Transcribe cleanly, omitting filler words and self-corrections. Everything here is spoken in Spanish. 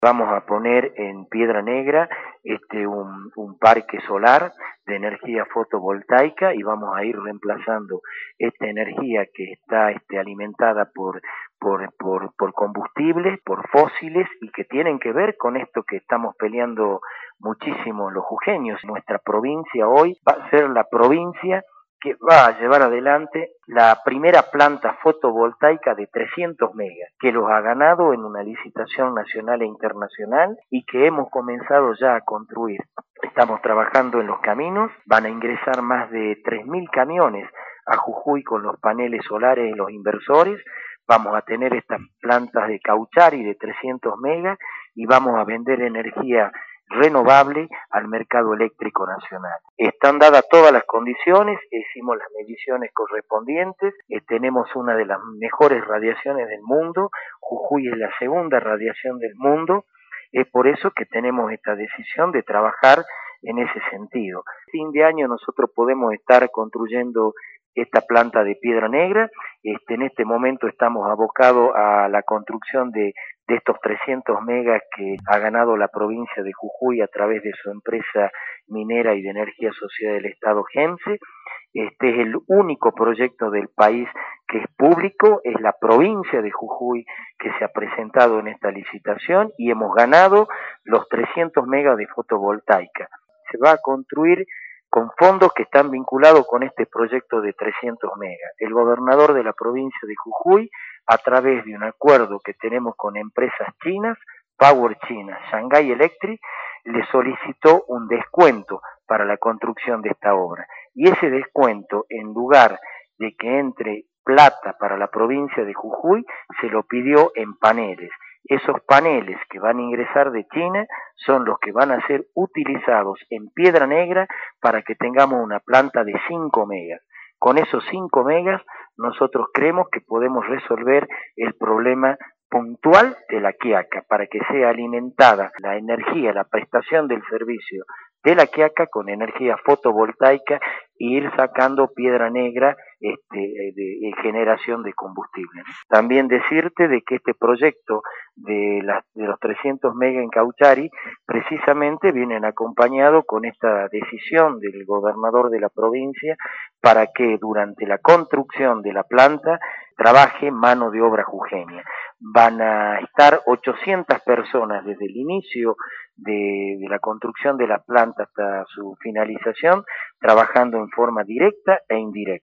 Vamos a poner en Piedra Negra un parque solar de energía fotovoltaica y vamos a ir reemplazando esta energía que está alimentada por combustibles, por fósiles y que tienen que ver con esto que estamos peleando muchísimo los jujeños. Nuestra provincia hoy va a ser la provincia que va a llevar adelante la primera planta fotovoltaica de 300 megas, que los ha ganado en una licitación nacional e internacional y que hemos comenzado ya a construir. Estamos trabajando en los caminos, van a ingresar más de 3.000 camiones a Jujuy con los paneles solares y los inversores. Vamos a tener estas plantas de Cauchari de 300 megas y vamos a vender energía renovable al mercado eléctrico nacional. Están dadas todas las condiciones, hicimos las mediciones correspondientes, tenemos una de las mejores radiaciones del mundo, Jujuy es la segunda radiación del mundo, es por eso que tenemos esta decisión de trabajar en ese sentido. Fin de año nosotros podemos estar construyendo esta planta de Piedra Negra. En este momento estamos abocados a la construcción de estos 300 megas que ha ganado la provincia de Jujuy a través de su empresa minera y de energía social del Estado GEMSE. Este es el único proyecto del país que es público, es la provincia de Jujuy que se ha presentado en esta licitación y hemos ganado los 300 megas de fotovoltaica. Se va a construir con fondos que están vinculados con este proyecto de 300 megas. El gobernador de la provincia de Jujuy, a través de un acuerdo que tenemos con empresas chinas, Power China, Shanghai Electric, le solicitó un descuento para la construcción de esta obra. Y ese descuento, en lugar de que entre plata para la provincia de Jujuy, se lo pidió en paneles. Esos paneles que van a ingresar de China son los que van a ser utilizados en Piedra Negra para que tengamos una planta de 5 megas. Con esos 5 megas nosotros creemos que podemos resolver el problema puntual de La Quiaca para que sea alimentada la energía, la prestación del servicio de La Quiaca con energía fotovoltaica e ir sacando Piedra Negra de generación de combustible. También decirte de que este proyecto de los 300 megas en Cauchari precisamente vienen acompañado con esta decisión del gobernador de la provincia para que durante la construcción de la planta trabaje mano de obra jujeña. Van a estar 800 personas desde el inicio de la construcción de la planta hasta su finalización, trabajando en forma directa e indirecta.